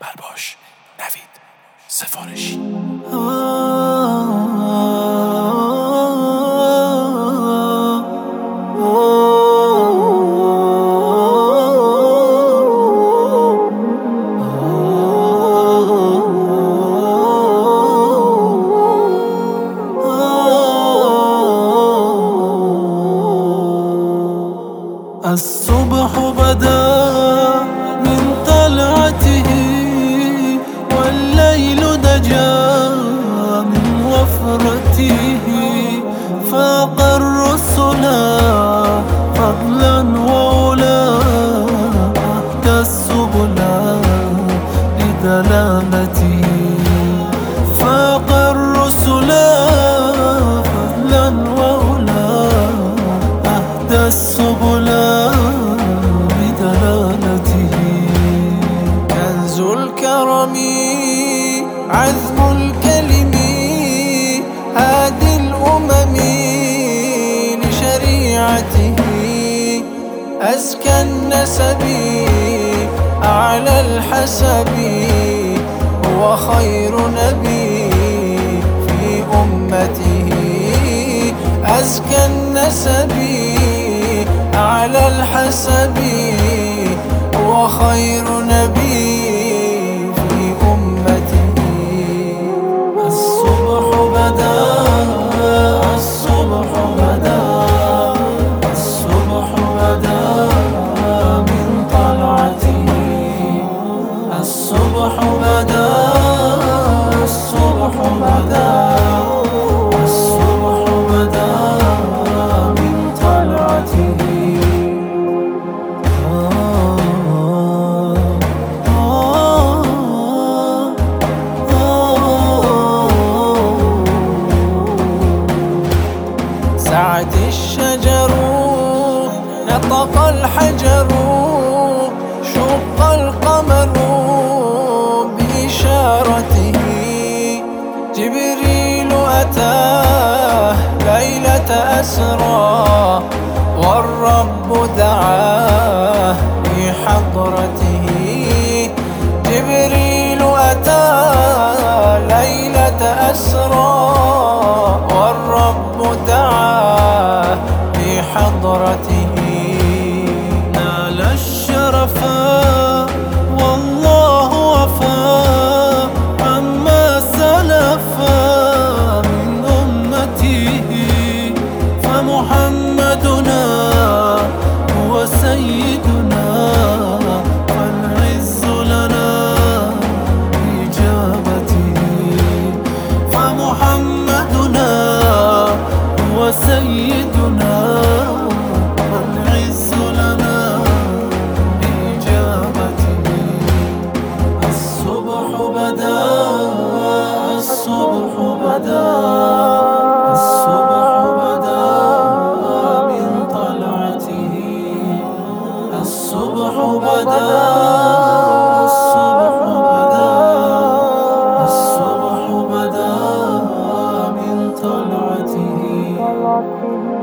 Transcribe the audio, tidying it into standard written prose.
بلباش نوید سفارشی. الصبح بدا من طلعته والليل دجا من وفرته، فاق الرسل فضلا وعلا، أهدى السبل لدلالته، فاق الرسل فضلا وعلا، أهدى السبل بدلالته. كنز الكرم عذب الكلم، هادي الأمم لشريعته، أزكى النسب أعلى الحسب، هو خير نبي في أمته، أزكى النسب أعلى الحسب، هو خير نبي في أمته. الصبح بدا الصبح بدا الصبح بدا من طلعته، الصبح بدا الصبح بدا الصبح بدا من طلعته. سعد الشجر نطق الحجر، شق القمر بإشارته، جبريل أتاه ليلة أسرى، والرب دعاه لحضرته، جبريل أتاه ليلة أسرى، والرب دعاه لحضرته. نال الشرفا والله وفى عما سلفا من أمته، فمحمدنا هو سيدنا، والعز لنا بإجابته، فمحمدنا هو سيدنا، والعز لنا بإجابته. الصبح بدا الصبح بدا الصبح بدا من طلعته، الصبح بدا الصبح بدا الصبح بدا من طلعته.